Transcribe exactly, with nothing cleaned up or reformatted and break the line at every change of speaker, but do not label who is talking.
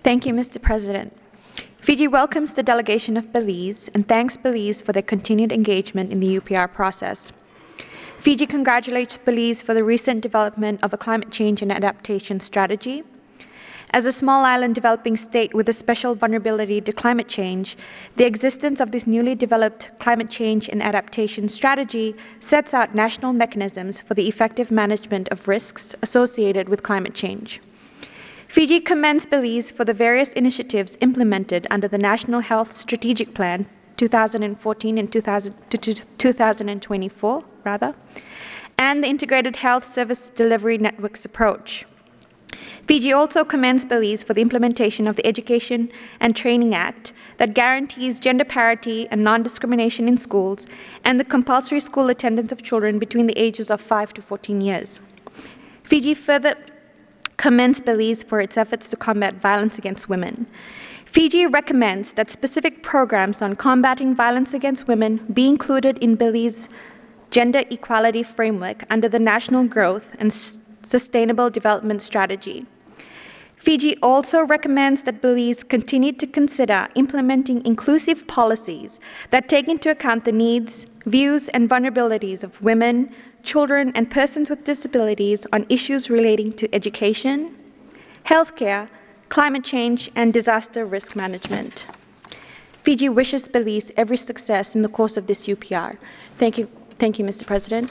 Thank you, Mister President. Fiji welcomes the delegation of Belize and thanks Belize for their continued engagement in the U P R process. Fiji congratulates Belize for the recent development of a climate change and adaptation strategy. As a small island developing state with a special vulnerability to climate change, the existence of this newly developed climate change and adaptation strategy sets out national mechanisms for the effective management of risks associated with climate change. Fiji commends Belize for the various initiatives implemented under the National Health Strategic Plan two thousand fourteen and two thousand to two thousand twenty-four, rather, and the Integrated Health Service Delivery Networks approach. Fiji also commends Belize for the implementation of the Education and Training Act that guarantees gender parity and non-discrimination in schools and the compulsory school attendance of children between the ages of five to fourteen years. Fiji further commends Belize for its efforts to combat violence against women. Fiji recommends that specific programs on combating violence against women be included in Belize's gender equality framework under the National Growth and Sustainable Development Strategy. Fiji also recommends that Belize continue to consider implementing inclusive policies that take into account the needs, views, and vulnerabilities of women, children, and persons with disabilities on issues relating to education, healthcare, climate change, and disaster risk management. Fiji wishes Belize every success in the course of this U P R. Thank you, thank you, Mister President.